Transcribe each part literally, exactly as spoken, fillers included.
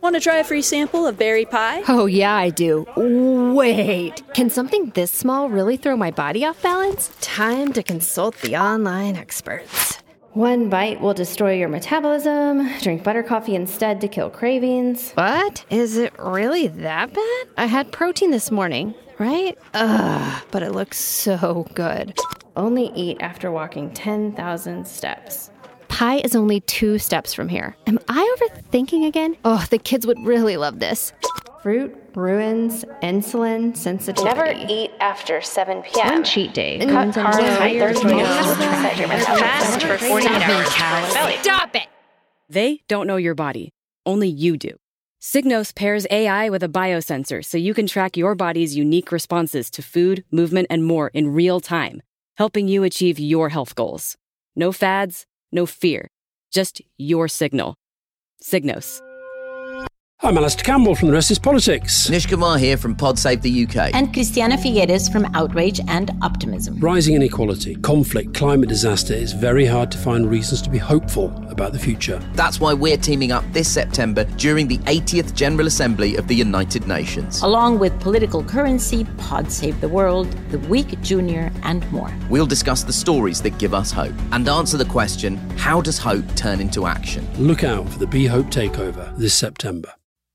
Want to try a free sample of berry pie? Oh, yeah, I do. Wait, can something this small really throw my body off balance? Time to consult the online experts. One bite will destroy your metabolism. Drink butter coffee instead to kill cravings. What? Is it really that bad? I had protein this morning, right? Ugh, but it looks so good. Only eat after walking ten thousand steps. Pie is only two steps from here. Am I overthinking again? Oh, the kids would really love this. Fruit ruins insulin sensitivity. Never eat after seven p.m. One cheat day. Cut carbs on Thursday. Fast for forty-eight hours. Stop it! They don't know your body. Only you do. Signos pairs A I with a biosensor so you can track your body's unique responses to food, movement, and more in real time, helping you achieve your health goals. No fads, no fear, just your signal. Signos. I'm Alistair Campbell from The Rest is Politics. Nish Kumar here from PodSave the U K. And Christiana Figueres from Outrage and Optimism. Rising inequality, conflict, climate disaster, it's very hard to find reasons to be hopeful about the future. That's why we're teaming up this September during the eightieth General Assembly of the United Nations. Along with Political Currency, Pod Save the World, The Week Junior, and more. We'll discuss the stories that give us hope and answer the question, how does hope turn into action? Look out for the Be Hope Takeover this September.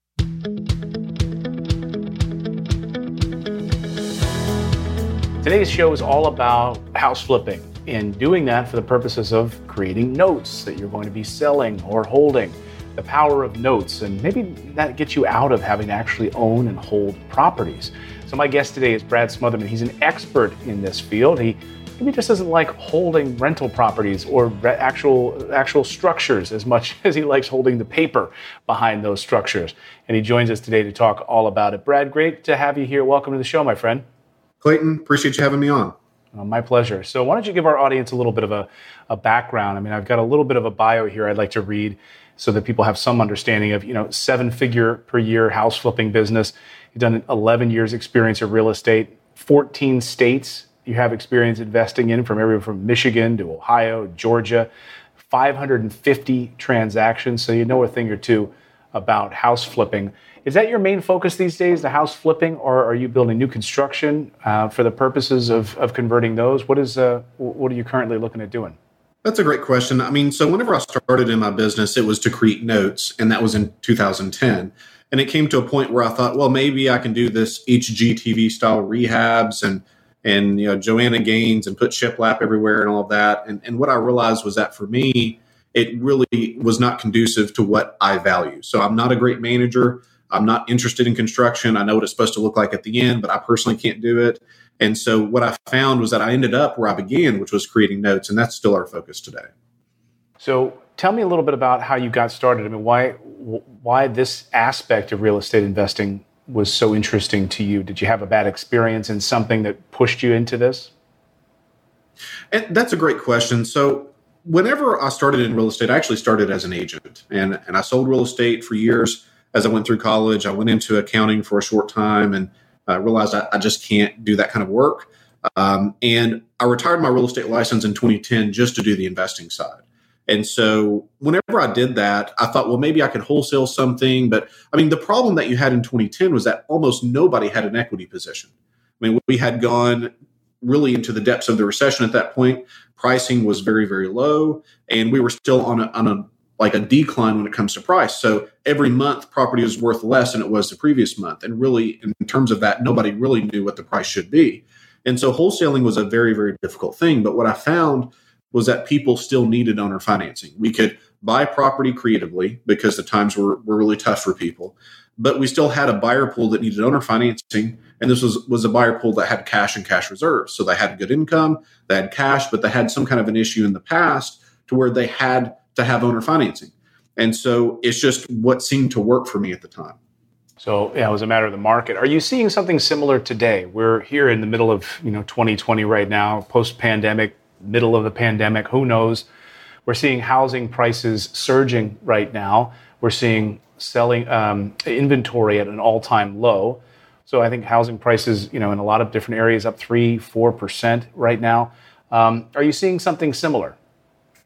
Today's show is all about house flipping and doing that for the purposes of creating notes that you're going to be selling or holding. The power of notes, and maybe that gets you out of having to actually own and hold properties. So my guest today is Brad Smotherman. He's an expert in this field. He maybe just doesn't like holding rental properties or re- actual actual structures as much as he likes holding the paper behind those structures. And he joins us today to talk all about it. Brad, great to have you here. Welcome to the show, my friend. Clayton, appreciate you having me on. Uh, my pleasure. So why don't you give our audience a little bit of a, a background? I mean, I've got a little bit of a bio here I'd like to read so that people have some understanding of, you know, seven-figure per year house flipping business. You've done eleven years experience of real estate, fourteen states you have experience investing in, from everywhere from Michigan to Ohio, Georgia, five hundred fifty transactions. So you know a thing or two about house flipping. Is that your main focus these days, the house flipping, or are you building new construction uh, for the purposes of, of converting those? What is uh, what are you currently looking at doing? That's a great question. I mean, so whenever I started in my business, it was to create notes, and that was in two thousand ten. And it came to a point where I thought, well, maybe I can do this H G T V style rehabs and and you know Joanna Gaines and put shiplap everywhere and all of that. And, and what I realized was that for me, it really was not conducive to what I value. So I'm not a great manager. I'm not interested in construction. I know what it's supposed to look like at the end, but I personally can't do it. And so what I found was that I ended up where I began, which was creating notes, and that's still our focus today. So tell me a little bit about how you got started. I mean, why why this aspect of real estate investing was so interesting to you? Did you have a bad experience in something that pushed you into this? And that's a great question. So whenever I started in real estate, I actually started as an agent, and, and I sold real estate for years. As I went through college, I went into accounting for a short time and I uh, realized I, I just can't do that kind of work. Um, and I retired my real estate license in twenty ten just to do the investing side. And so whenever I did that, I thought, well, maybe I could wholesale something. But I mean, the problem that you had in twenty ten was that almost nobody had an equity position. I mean, we had gone really into the depths of the recession at that point. Pricing was very, very low, and we were still on a, on a like a decline when it comes to price. So every month property was worth less than it was the previous month. And really, in terms of that, nobody really knew what the price should be. And so wholesaling was a very, very difficult thing. But what I found was that people still needed owner financing. We could buy property creatively because the times were, were really tough for people. But we still had a buyer pool that needed owner financing. And this was, was a buyer pool that had cash and cash reserves. So they had good income, they had cash, but they had some kind of an issue in the past to where they had to have owner financing. And so it's just what seemed to work for me at the time. So yeah, it was a matter of the market. Are you seeing something similar today? We're here in the middle of, you know, twenty twenty right now, post-pandemic, middle of the pandemic, who knows? We're seeing housing prices surging right now. We're seeing selling um, inventory at an all-time low. So I think housing prices, you know, in a lot of different areas up three, four percent right now. Um, are you seeing something similar?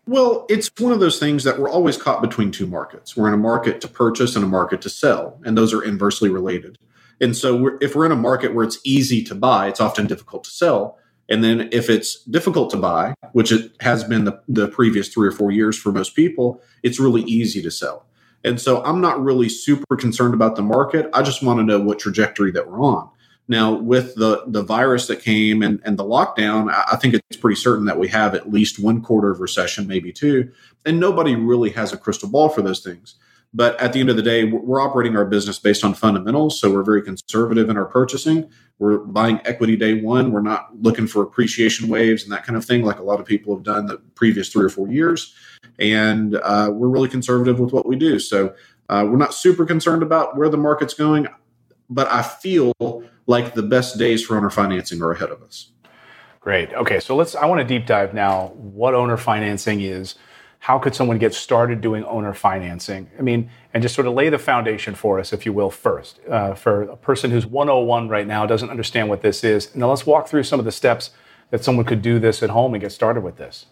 Well, it's one of those things that we're always caught between two markets. We're in a market to purchase and a market to sell, and those are inversely related. And so we're, if we're in a market where it's easy to buy, it's often difficult to sell. And then if it's difficult to buy, which it has been the, the previous three or four years for most people, it's really easy to sell. And so I'm not really super concerned about the market. I just want to know what trajectory that we're on. Now, with the, the virus that came and, and the lockdown, I think it's pretty certain that we have at least one quarter of recession, maybe two. And nobody really has a crystal ball for those things. But at the end of the day, we're operating our business based on fundamentals. So we're very conservative in our purchasing. We're buying equity day one. We're not looking for appreciation waves and that kind of thing like a lot of people have done the previous three or four years. And uh, we're really conservative with what we do. So uh, we're not super concerned about where the market's going. But I feel like the best days for owner financing are ahead of us. Great. Okay, so let's. I want to deep dive now what owner financing is. How could someone get started doing owner financing? I mean, and just sort of lay the foundation for us, if you will, first. Uh, for a person who's one oh one right now, doesn't understand what this is. Now let's walk through some of the steps that someone could do this at home and get started with this.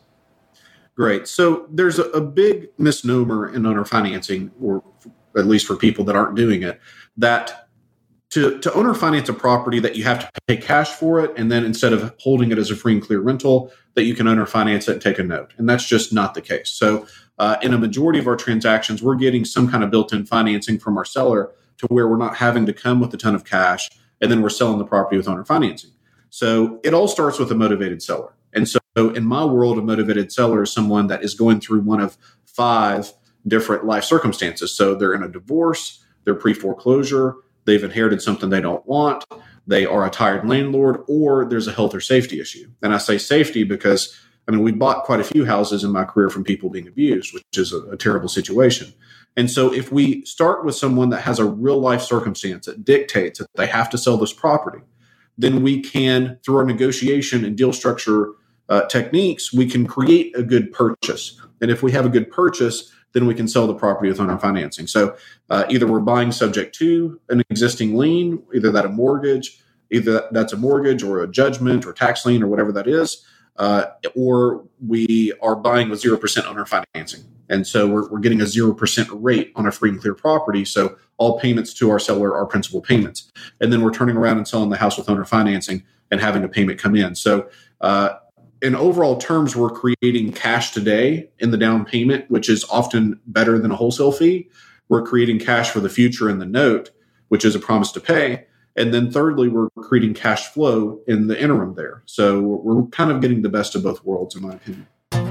Great. So there's a, a big misnomer in owner financing, or at least for people that aren't doing it, that To, to owner finance a property that you have to pay cash for it, and then instead of holding it as a free and clear rental, that you can owner finance it and take a note. And that's just not the case. So uh, in a majority of our transactions, we're getting some kind of built-in financing from our seller to where we're not having to come with a ton of cash, and then we're selling the property with owner financing. So it all starts with a motivated seller. And so in my world, a motivated seller is someone that is going through one of five different life circumstances. So they're in a divorce, they're pre-foreclosure, they've inherited something they don't want, they are a tired landlord, or there's a health or safety issue. And I say safety because, I mean, we bought quite a few houses in my career from people being abused, which is a, a terrible situation. And so if we start with someone that has a real life circumstance that dictates that they have to sell this property, then we can, through our negotiation and deal structure uh, techniques, we can create a good purchase. And if we have a good purchase, then we can sell the property with owner financing. So uh, either we're buying subject to an existing lien, either that a mortgage, either that's a mortgage or a judgment or tax lien or whatever that is, uh, or we are buying with zero percent owner financing. And so we're, we're getting a zero percent rate on a free and clear property. So all payments to our seller are principal payments. And then we're turning around and selling the house with owner financing and having a payment come in. So uh, in overall terms, we're creating cash today in the down payment, which is often better than a wholesale fee. We're creating cash for the future in the note, which is a promise to pay. And then thirdly, we're creating cash flow in the interim there. So we're kind of getting the best of both worlds, in my opinion.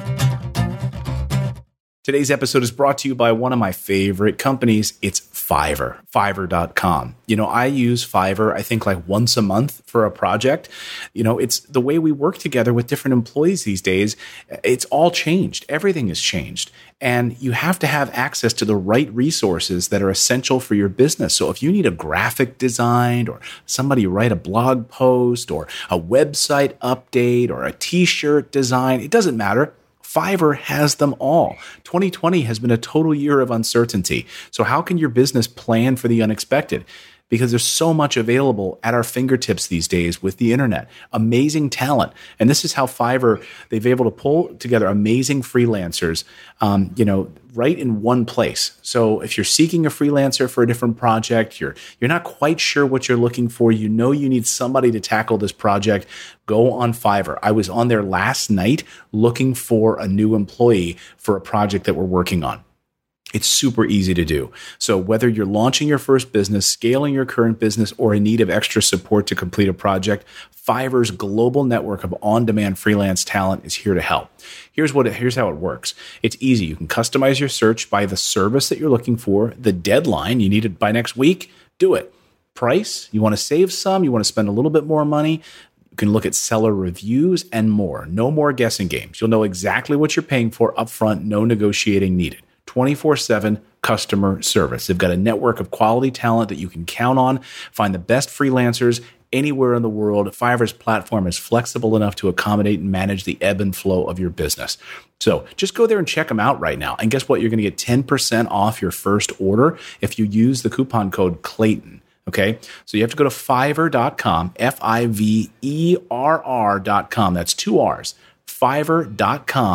Today's episode is brought to you by one of my favorite companies. It's Fiverr, Fiverr dot com. You know, I use Fiverr, I think like once a month for a project. You know, it's the way we work together with different employees these days. It's all changed. Everything has changed. And you have to have access to the right resources that are essential for your business. So if you need a graphic designed or somebody write a blog post or a website update or a t-shirt design, it doesn't matter. Fiverr has them all. twenty twenty has been a total year of uncertainty. So how can your business plan for the unexpected? Because there's so much available at our fingertips these days with the internet. Amazing talent. And this is how Fiverr, they've been able to pull together amazing freelancers, um, you know, right in one place. So if you're seeking a freelancer for a different project, you're you're not quite sure what you're looking for, you know you need somebody to tackle this project, go on Fiverr. I was on there last night looking for a new employee for a project that we're working on. It's super easy to do. So whether you're launching your first business, scaling your current business, or in need of extra support to complete a project, Fiverr's global network of on-demand freelance talent is here to help. Here's what it, here's how it works. It's easy. You can customize your search by the service that you're looking for, the deadline, you need it by next week, do it. Price, you want to save some, you want to spend a little bit more money, you can look at seller reviews and more. No more guessing games. You'll know exactly what you're paying for upfront, no negotiating needed. twenty-four seven customer service. They've got a network of quality talent that you can count on. Find the best freelancers anywhere in the world. Fiverr's platform is flexible enough to accommodate and manage the ebb and flow of your business. So just go there and check them out right now. And guess what? You're going to get ten percent off your first order if you use the coupon code Clayton. Okay, so you have to go to Fiverr dot com, F I V E R R dot com. That's two R's. Fiverr dot com.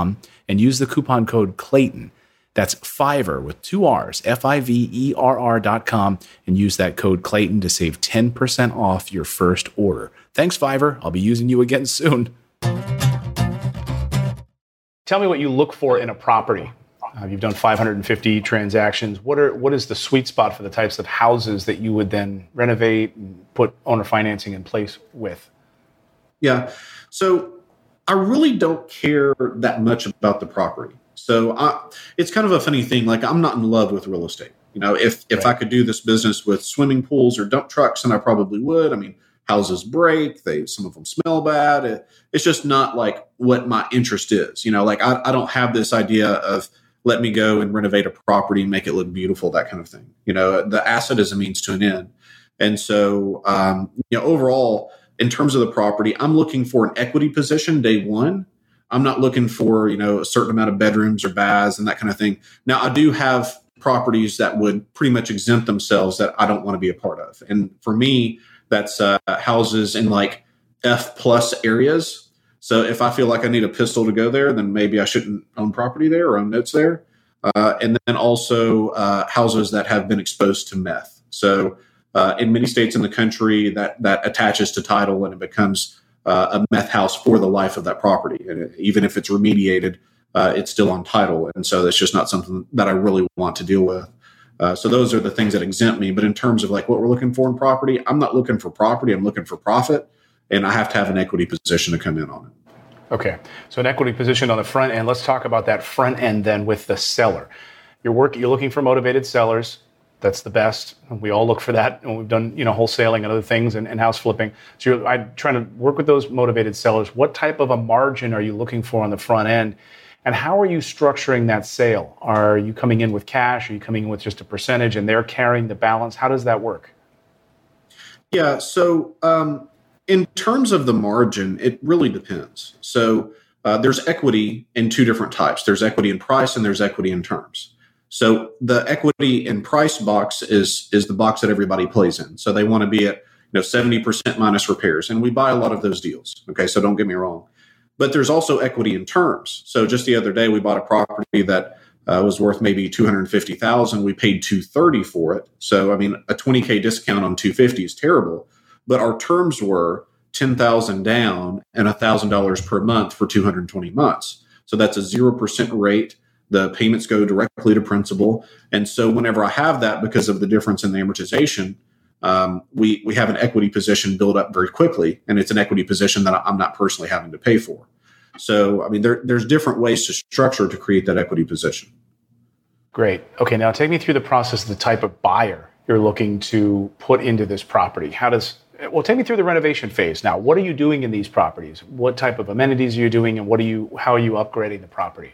and use the coupon code Clayton. That's Fiverr with two R's, F I V E R R dot com, and use that code Clayton to save ten percent off your first order. Thanks, Fiverr. I'll be using you again soon. Tell me what you look for in a property. Uh, you've done five hundred fifty transactions. What are what is the sweet spot for the types of houses that you would then renovate and put owner financing in place with? Yeah. So I really don't care that much about the property. So I, it's kind of a funny thing. Like, I'm not in love with real estate. You know, if if Right. I could do this business with swimming pools or dump trucks, then I probably would. I mean, houses break. They some of them smell bad. It, it's just not like what my interest is. You know, like I, I don't have this idea of let me go and renovate a property and make it look beautiful, that kind of thing. You know, the asset is a means to an end. And so, um, you know, overall, in terms of the property, I'm looking for an equity position day one. I'm not looking for, you know, a certain amount of bedrooms or baths and that kind of thing. Now, I do have properties that would pretty much exempt themselves that I don't want to be a part of. And for me, that's uh, houses in like F plus areas. So if I feel like I need a pistol to go there, then maybe I shouldn't own property there or own notes there. Uh, and then also uh, houses that have been exposed to meth. So uh, in many states in the country, that that attaches to title and it becomes uh, a meth house for the life of that property. And even if it's remediated, uh, it's still on title. And so that's just not something that I really want to deal with. Uh, so those are the things that exempt me. But in terms of like what we're looking for in property, I'm not looking for property. I'm looking for profit. And I have to have an equity position to come in on it. Okay, so an equity position on the front end. Let's talk about that front end then with the seller. You're work, you're looking for motivated sellers. That's the best. We all look for that, and we've done, you know, wholesaling and other things and, and house flipping. So you're I'm trying to work with those motivated sellers. What type of a margin are you looking for on the front end? And how are you structuring that sale? Are you coming in with cash? Are you coming in with just a percentage and they're carrying the balance? How does that work? Yeah, so um, in terms of the margin, it really depends. So uh, there's equity in two different types. There's equity in price and there's equity in terms. So the equity in price box is is the box that everybody plays in. So they want to be at, you know, seventy percent minus repairs. And we buy a lot of those deals. Okay, so don't get me wrong. But there's also equity in terms. So just the other day, we bought a property that uh, was worth maybe two hundred fifty thousand dollars. We paid two hundred thirty thousand dollars for it. So, I mean, a twenty K discount on two hundred fifty thousand dollars is terrible. But our terms were ten thousand dollars down and one thousand dollars per month for two hundred twenty months. So that's a zero percent rate. The payments go directly to principal. And so whenever I have that, because of the difference in the amortization, um, we, we have an equity position build up very quickly. And it's an equity position that I'm not personally having to pay for. So, I mean, there, there's different ways to structure to create that equity position. Great. Okay, now take me through the process of the type of buyer you're looking to put into this property. How does, well, take me through the renovation phase. Now, what are you doing in these properties? What type of amenities are you doing and what are you, how are you upgrading the property?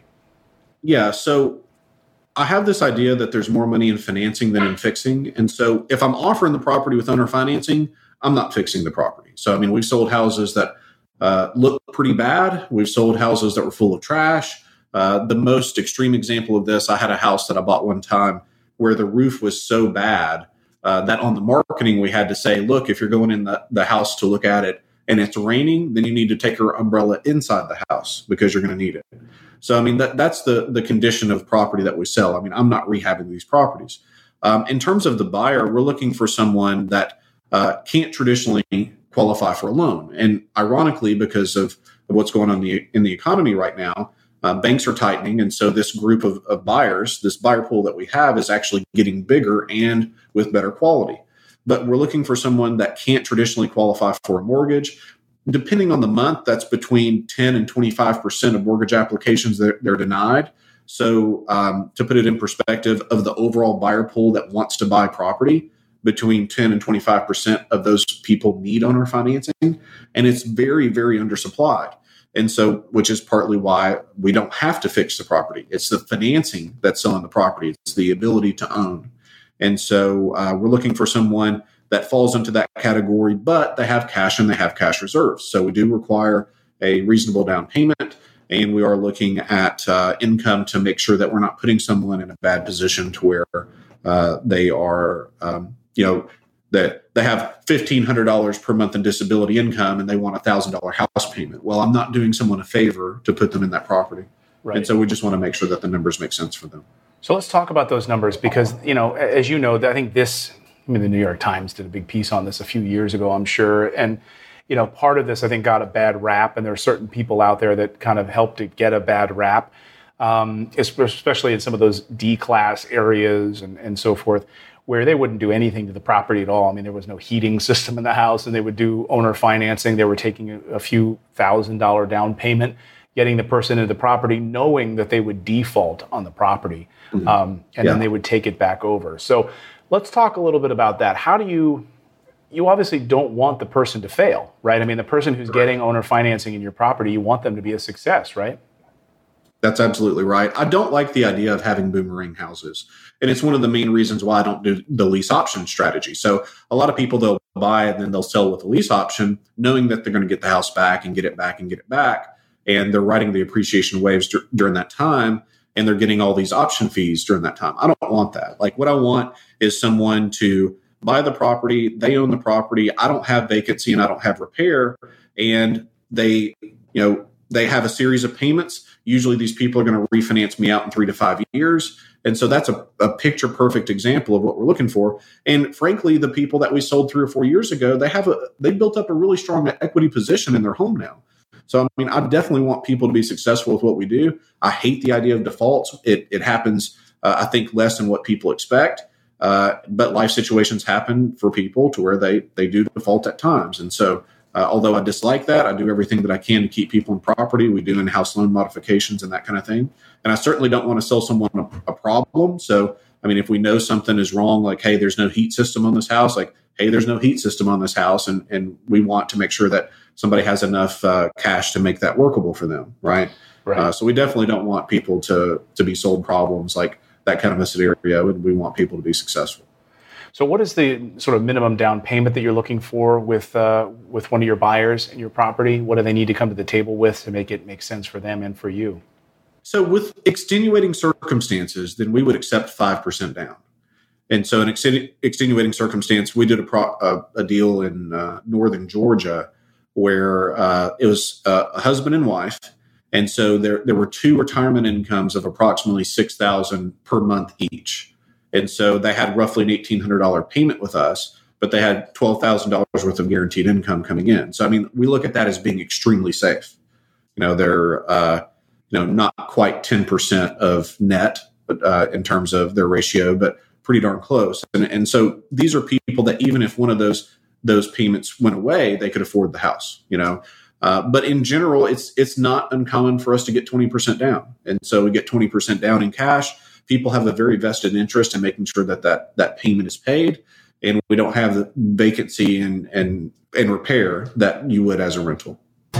Yeah, so I have this idea that there's more money in financing than in fixing. And so if I'm offering the property with owner financing, I'm not fixing the property. So, I mean, we've sold houses that uh, look pretty bad. We've sold houses that were full of trash. Uh, the most extreme example of this, I had a house that I bought one time where the roof was so bad uh, that on the marketing, we had to say, look, if you're going in the, the house to look at it and it's raining, then you need to take your umbrella inside the house because you're going to need it. So, I mean, that, that's the, the condition of property that we sell. I mean, I'm not rehabbing these properties. Um, in terms of the buyer, we're looking for someone that uh, can't traditionally qualify for a loan. And ironically, because of, of what's going on in the, in the economy right now, uh, banks are tightening. And so this group of, of buyers, this buyer pool that we have is actually getting bigger and with better quality. But we're looking for someone that can't traditionally qualify for a mortgage. Depending on the month, that's between ten and twenty-five percent of mortgage applications that they're denied. So um, to put it in perspective, of the overall buyer pool that wants to buy property, between ten and twenty-five percent of those people need owner financing. And it's very, very undersupplied. And so, which is partly why we don't have to fix the property. It's the financing that's selling the property. It's the ability to own. And so uh, we're looking for someone that falls into that category, but they have cash and they have cash reserves. So we do require a reasonable down payment, and we are looking at uh, income to make sure that we're not putting someone in a bad position to where uh, they are, um, you know, that they have fifteen hundred dollars per month in disability income and they want a one thousand dollars house payment. Well, I'm not doing someone a favor to put them in that property. Right. And so we just want to make sure that the numbers make sense for them. So let's talk about those numbers because, you know, as you know, I think this, I mean, the New York Times did a big piece on this a few years ago, I'm sure. And, you know, part of this, I think, got a bad rap. And there are certain people out there that kind of helped it get a bad rap, um, especially in some of those D-class areas and, and so forth, where they wouldn't do anything to the property at all. I mean, there was no heating system in the house, and they would do owner financing. They were taking a, a few thousand dollar down payment, getting the person into the property, knowing that they would default on the property, mm-hmm. um, and yeah. then they would take it back over. So let's talk a little bit about that. How do you, you obviously don't want the person to fail, right? I mean, the person who's getting owner financing in your property, you want them to be a success, right? That's absolutely right. I don't like the idea of having boomerang houses. And it's one of the main reasons why I don't do the lease option strategy. So a lot of people, they'll buy and then they'll sell with a lease option, knowing that they're going to get the house back and get it back and get it back. And they're riding the appreciation waves dur- during that time. And they're getting all these option fees during that time. I don't want that. Like what I want is someone to buy the property. They own the property. I don't have vacancy and I don't have repair. And they, you know, they have a series of payments. Usually these people are going to refinance me out in three to five years. And so that's a, a picture perfect example of what we're looking for. And frankly, the people that we sold three or four years ago, they have a, they built up a really strong equity position in their home now. So, I mean, I definitely want people to be successful with what we do. I hate the idea of defaults. It, it happens, uh, I think, less than what people expect. Uh, but life situations happen for people to where they, they do default at times. And so, Uh, although I dislike that, I do everything that I can to keep people in property. We do in-house loan modifications and that kind of thing. And I certainly don't want to sell someone a, a problem. So, I mean, if we know something is wrong, like, hey, there's no heat system on this house, like, hey, there's no heat system on this house. And, and we want to make sure that somebody has enough uh, cash to make that workable for them, right? Right. Uh, so we definitely don't want people to, to be sold problems like that kind of a scenario. And we want people to be successful. So what is the sort of minimum down payment that you're looking for with uh, with one of your buyers in your property? What do they need to come to the table with to make it make sense for them and for you? So with extenuating circumstances, then we would accept five percent down. And so in extenu- extenuating circumstance, we did a, pro- a, a deal in uh, northern Georgia where uh, it was uh, a husband and wife. And so there, there were two retirement incomes of approximately six thousand dollars per month each. And so they had roughly an eighteen hundred dollars payment with us, but they had twelve thousand dollars worth of guaranteed income coming in. So, I mean, we look at that as being extremely safe. You know, they're, uh, you know, not quite ten percent of net uh, in terms of their ratio, but pretty darn close. And, and so these are people that even if one of those those payments went away, they could afford the house, you know. Uh, but in general, it's it's not uncommon for us to get twenty percent down. And so we get twenty percent down in cash. People have a very vested interest in making sure that that, that payment is paid, and we don't have the vacancy and, and, and repair that you would as a rental.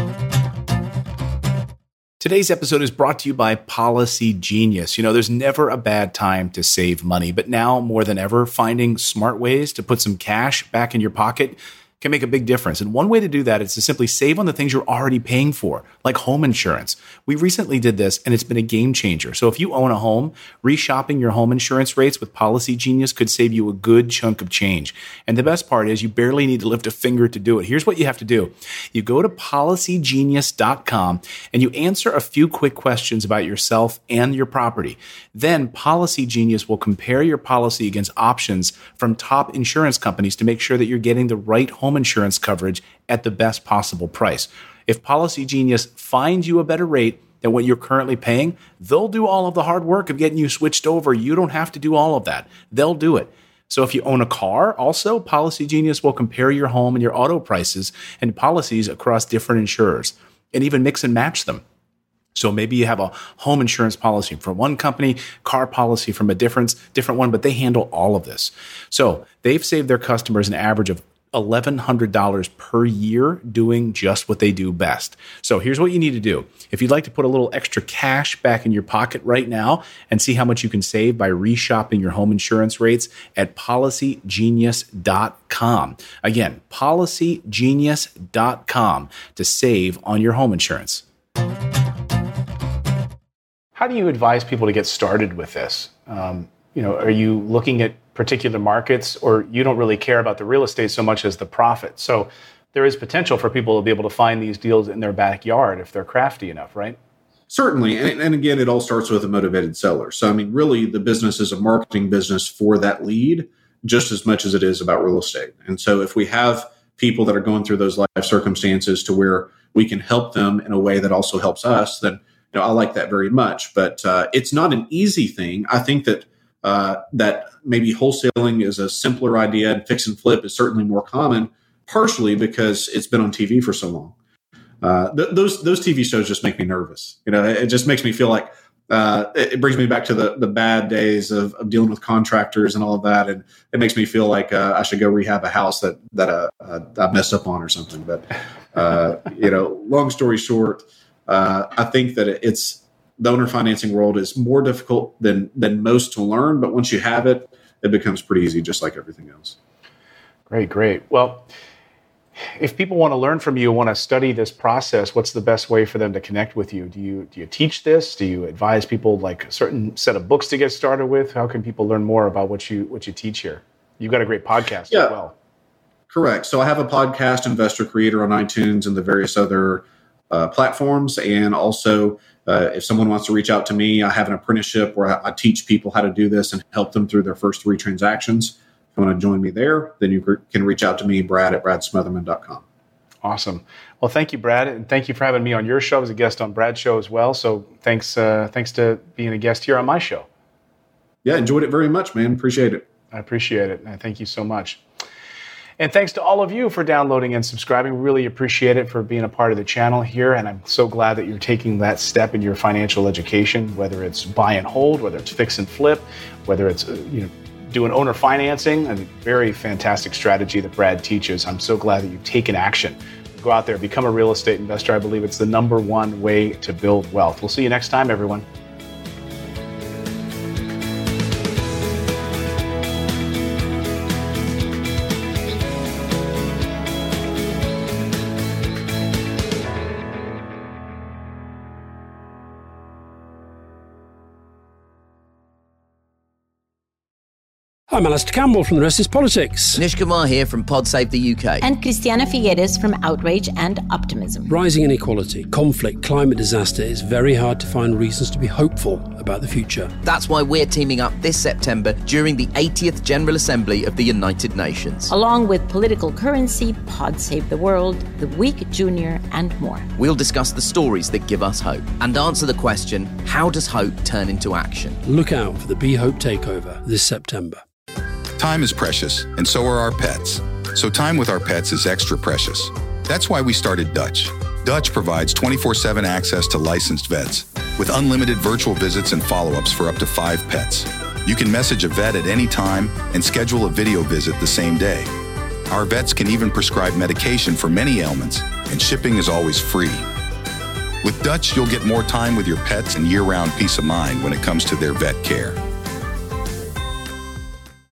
Today's episode is brought to you by Policy Genius. You know, there's never a bad time to save money, but now more than ever, finding smart ways to put some cash back in your pocket can make a big difference. And one way to do that is to simply save on the things you're already paying for, like home insurance. We recently did this, and it's been a game changer. So if you own a home, reshopping your home insurance rates with Policy Genius could save you a good chunk of change. And the best part is you barely need to lift a finger to do it. Here's what you have to do. You go to policy genius dot com and you answer a few quick questions about yourself and your property. Then Policy Genius will compare your policy against options from top insurance companies to make sure that you're getting the right home insurance coverage at the best possible price. If Policy Genius finds you a better rate than what you're currently paying, they'll do all of the hard work of getting you switched over. You don't have to do all of that. They'll do it. So if you own a car, also, Policy Genius will compare your home and your auto prices and policies across different insurers and even mix and match them. So maybe you have a home insurance policy from one company, car policy from a different, different one, but they handle all of this. So they've saved their customers an average of eleven hundred dollars per year doing just what they do best. So here's what you need to do. If you'd like to put a little extra cash back in your pocket right now and see how much you can save by reshopping your home insurance rates at policy genius dot com. Again, policy genius dot com to save on your home insurance. How do you advise people to get started with this? Um, you know, are you looking at particular markets, or you don't really care about the real estate so much as the profit? So there is potential for people to be able to find these deals in their backyard if they're crafty enough, right? Certainly. And, and again, it all starts with a motivated seller. So, I mean, really, the business is a marketing business for that lead just as much as it is about real estate. And so if we have people that are going through those life circumstances to where we can help them in a way that also helps us, then, you know, I like that very much. But uh, it's not an easy thing. I think that uh, that maybe wholesaling is a simpler idea and fix and flip is certainly more common, partially because it's been on T V for so long. Uh, th- those those T V shows just make me nervous. You know, it just makes me feel like uh, it, it brings me back to the the bad days of, of dealing with contractors and all of that, and it makes me feel like uh, I should go rehab a house that that uh, uh, I messed up on or something. But uh, you know, long story short, uh, I think that it's the owner financing world is more difficult than than most to learn, but once you have it, it becomes pretty easy, just like everything else. Great, great. Well, if people want to learn from you, want to study this process, what's the best way for them to connect with you? Do you do you teach this? Do you advise people like a certain set of books to get started with? How can people learn more about what you what you teach here? You've got a great podcast yeah, as well. Correct. So I have a podcast, Investor Creator, on iTunes and the various other uh, platforms. And also, uh, if someone wants to reach out to me, I have an apprenticeship where I, I teach people how to do this and help them through their first three transactions. If you want to join me there, then you can reach out to me, Brad at brad smotherman dot com. Awesome. Well, thank you, Brad, and thank you for having me on your show as a guest on Brad's show as well. So thanks, uh, thanks to being a guest here on my show. Yeah, enjoyed it very much, man. Appreciate it. I appreciate it. And thank you so much. And thanks to all of you for downloading and subscribing. Really appreciate it for being a part of the channel here. And I'm so glad that you're taking that step in your financial education, whether it's buy and hold, whether it's fix and flip, whether it's, uh, you know, doing owner financing, a very fantastic strategy that Brad teaches. I'm so glad that you've taken action. Go out there, become a real estate investor. I believe it's the number one way to build wealth. We'll see you next time, everyone. I'm Alistair Campbell from The Rest is Politics. Nish Kumar here from PodSave the U K. And Christiana Figueres from Outrage and Optimism. Rising inequality, conflict, climate disaster, it's very hard to find reasons to be hopeful about the future. That's why we're teaming up this September during the eightieth General Assembly of the United Nations. Along with Political Currency, Pod Save the World, The Week Junior, and more. We'll discuss the stories that give us hope and answer the question, how does hope turn into action? Look out for the Be Hope Takeover this September. Time is precious, and so are our pets. So time with our pets is extra precious. That's why we started Dutch. Dutch provides twenty-four seven access to licensed vets, with unlimited virtual visits and follow-ups for up to five pets. You can message a vet at any time and schedule a video visit the same day. Our vets can even prescribe medication for many ailments, and shipping is always free. With Dutch, you'll get more time with your pets and year-round peace of mind when it comes to their vet care.